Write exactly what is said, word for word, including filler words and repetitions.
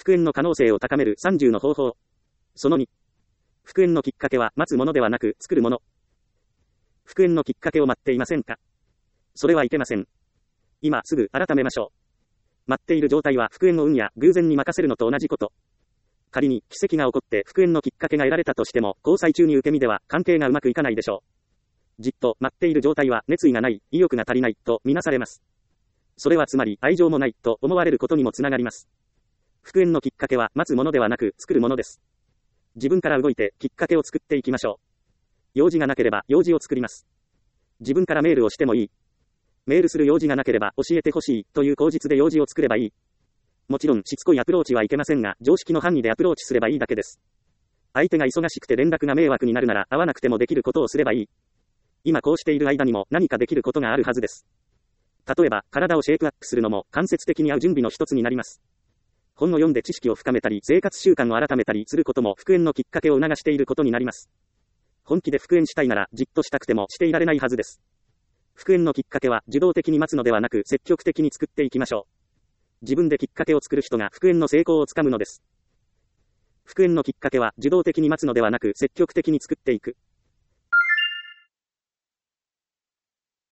復縁の可能性を高めるさんじゅうの方法。そのに。復縁のきっかけは待つものではなく作るもの。復縁のきっかけを待っていませんか？それはいけません。今すぐ改めましょう。待っている状態は復縁を運や偶然に任せるのと同じこと。仮に奇跡が起こって復縁のきっかけが得られたとしても、交際中に受け身では関係がうまくいかないでしょう。じっと待っている状態は熱意がない、意欲が足りないとみなされます。それはつまり愛情もないと思われることにもつながります。復縁のきっかけは待つものではなく作るものです。自分から動いてきっかけを作っていきましょう。用事がなければ用事を作ります。自分からメールをしてもいい。メールする用事がなければ教えてほしいという口実で用事を作ればいい。もちろんしつこいアプローチはいけませんが、常識の範囲でアプローチすればいいだけです。相手が忙しくて連絡が迷惑になるなら会わなくてもできることをすればいい。今こうしている間にも何かできることがあるはずです。例えば体をシェイプアップするのも間接的に会う準備の一つになります。本を読んで知識を深めたり生活習慣を改めたりすることも復縁のきっかけを促していることになります。本気で復縁したいならじっとしたくてもしていられないはずです。復縁のきっかけは受動的に待つのではなく積極的に作っていきましょう。自分できっかけを作る人が復縁の成功をつかむのです。復縁のきっかけは受動的に待つのではなく積極的に作っていく。